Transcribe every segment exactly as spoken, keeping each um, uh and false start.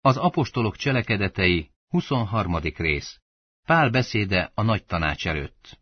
Az apostolok cselekedetei, huszonharmadik rész. Pál beszéde a nagytanács előtt.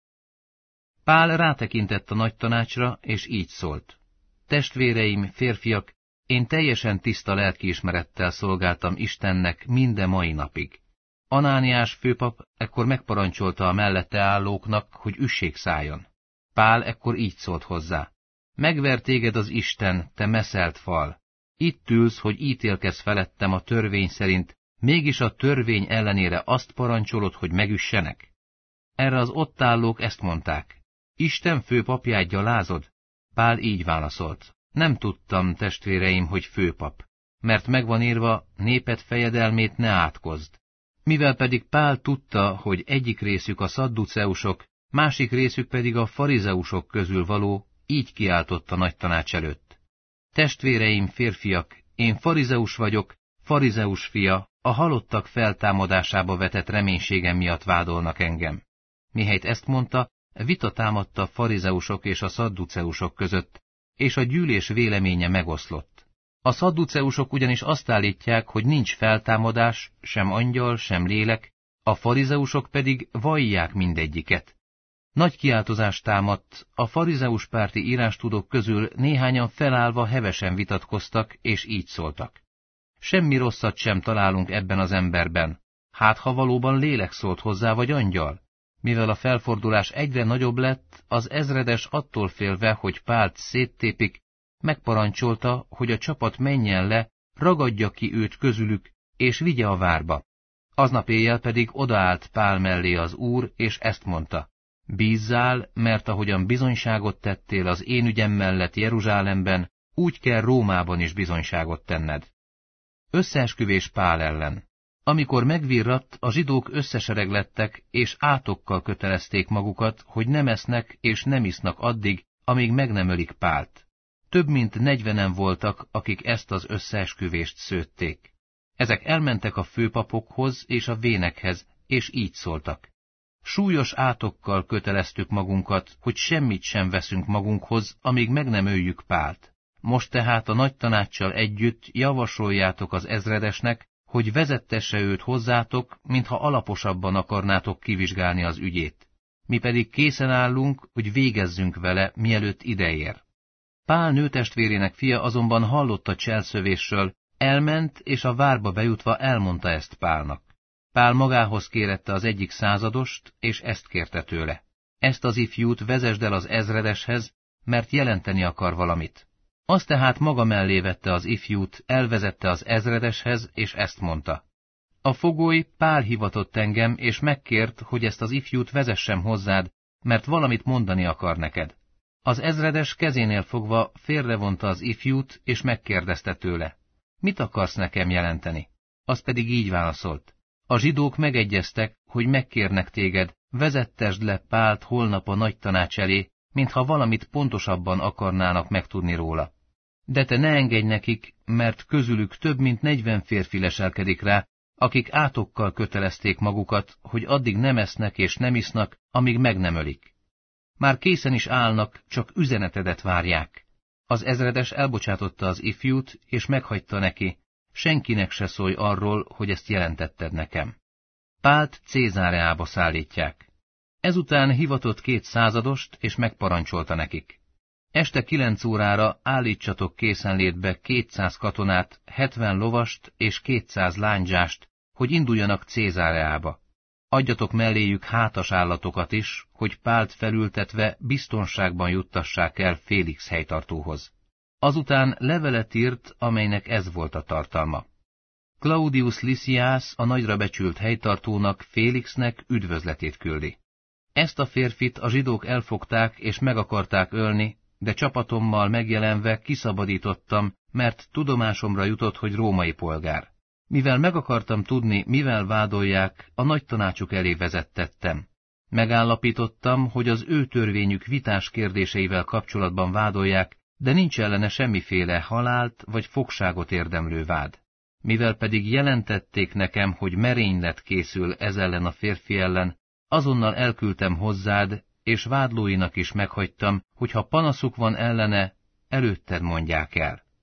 Pál rátekintett a nagytanácsra, és így szólt. Testvéreim, férfiak, én teljesen tiszta lelkiismerettel szolgáltam Istennek minden mai napig. Anániás főpap ekkor megparancsolta a mellette állóknak, hogy üssék szájon. Pál ekkor így szólt hozzá. Megver téged az Isten, te meszelt fal. Itt ülsz, hogy ítélkezz felettem a törvény szerint, mégis a törvény ellenére azt parancsolod, hogy megüssenek? Erre az ott állók ezt mondták. Isten főpapját gyalázod? Pál így válaszolt. Nem tudtam, testvéreim, hogy főpap, mert megvan írva, néped fejedelmét ne átkozd. Mivel pedig Pál tudta, hogy egyik részük a szadduceusok, másik részük pedig a farizeusok közül való, így kiáltott a nagytanács előtt. Testvéreim, férfiak, én farizeus vagyok, farizeus fia, a halottak feltámadásába vetett reménységem miatt vádolnak engem. Mihelyt ezt mondta, vita támadta a farizeusok és a szadduceusok között, és a gyűlés véleménye megoszlott. A szadduceusok ugyanis azt állítják, hogy nincs feltámadás, sem angyal, sem lélek, a farizeusok pedig vallják mindegyiket. Nagy kiáltozás támadt, a farizeus párti írástudók közül néhányan felállva hevesen vitatkoztak, és így szóltak. Semmi rosszat sem találunk ebben az emberben, hát ha valóban lélek szólt hozzá, vagy angyal. Mivel a felfordulás egyre nagyobb lett, az ezredes attól félve, hogy Pált széttépik, megparancsolta, hogy a csapat menjen le, ragadja ki őt közülük, és vigye a várba. Aznap éjjel pedig odaállt Pál mellé az Úr, és ezt mondta. Bízzál, mert ahogyan bizonyságot tettél az én ügyem mellett Jeruzsálemben, úgy kell Rómában is bizonyságot tenned. Összeesküvés Pál ellen. Amikor megvirratt, a zsidók összesereglettek, és átokkal kötelezték magukat, hogy nem esznek és nem isznak addig, amíg meg nem ölik Pált. Több mint negyvenen voltak, akik ezt az összeesküvést szőtték. Ezek elmentek a főpapokhoz és a vénekhez, és így szóltak. Súlyos átokkal köteleztük magunkat, hogy semmit sem veszünk magunkhoz, amíg meg nem öljük Pált. Most tehát a nagy tanácssal együtt javasoljátok az ezredesnek, hogy vezettesse őt hozzátok, mintha alaposabban akarnátok kivizsgálni az ügyét. Mi pedig készen állunk, hogy végezzünk vele, mielőtt ideér. Pál nőtestvérének fia azonban hallott a cselszövésről, elment, és a várba bejutva elmondta ezt Pálnak. Pál magához kérette az egyik századost, és ezt kérte tőle. Ezt az ifjút vezesd el az ezredeshez, mert jelenteni akar valamit. Azt tehát maga mellé vette az ifjút, elvezette az ezredeshez, és ezt mondta. A fogoly Pál hivatott engem, és megkért, hogy ezt az ifjút vezessem hozzád, mert valamit mondani akar neked. Az ezredes kezénél fogva félrevonta az ifjút, és megkérdezte tőle. Mit akarsz nekem jelenteni? Az pedig így válaszolt. A zsidók megegyeztek, hogy megkérnek téged, vezettesd le Pált holnap a nagy tanács elé, mintha valamit pontosabban akarnának megtudni róla. De te ne engedj nekik, mert közülük több mint negyven férfi leselkedik rá, akik átokkal kötelezték magukat, hogy addig nem esznek és nem isznak, amíg meg nem ölik. Már készen is állnak, csak üzenetedet várják. Az ezredes elbocsátotta az ifjút, és meghagyta neki, senkinek se szólj arról, hogy ezt jelentetted nekem. Pált Cézáreába szállítják. Ezután hivatott két századost, és megparancsolta nekik. Este kilenc órára állítsatok készenlétbe kétszáz katonát, hetven lovast és kétszáz lándzsást, hogy induljanak Cézáreába. Adjatok melléjük hátas állatokat is, hogy Pált felültetve biztonságban juttassák el Félix helytartóhoz. Azután levelet írt, amelynek ez volt a tartalma. Claudius Lysias, a nagyra becsült helytartónak, Félixnek üdvözletét küldi. Ezt a férfit a zsidók elfogták és meg akarták ölni, de csapatommal megjelenve kiszabadítottam, mert tudomásomra jutott, hogy római polgár. Mivel meg akartam tudni, mivel vádolják, a nagy tanácsuk elé vezettettem. Megállapítottam, hogy az ő törvényük vitás kérdéseivel kapcsolatban vádolják, de nincs ellene semmiféle halált vagy fogságot érdemlő vád. Mivel pedig jelentették nekem, hogy merénylet készül ez ellen a férfi ellen, azonnal elküldtem hozzád, és vádlóinak is meghagytam, hogy ha panaszuk van ellene, előtted mondják el.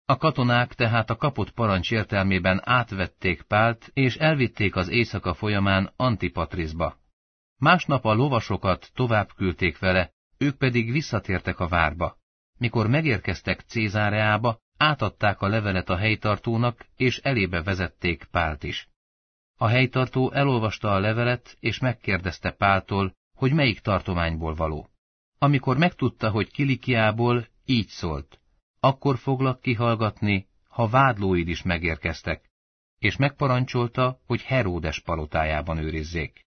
A katonák tehát a kapott parancs értelmében átvették Pált, és elvitték az éjszaka folyamán Antipatriszba. Másnap a lovasokat tovább küldték vele, ők pedig visszatértek a várba. Mikor megérkeztek Cézáreába, átadták a levelet a helytartónak, és elébe vezették Pált is. A helytartó elolvasta a levelet, és megkérdezte Páltól, hogy melyik tartományból való. Amikor megtudta, hogy Kilikiából, így szólt: akkor foglak kihallgatni, ha vádlóid is megérkeztek, és megparancsolta, hogy Heródes palotájában őrizzék.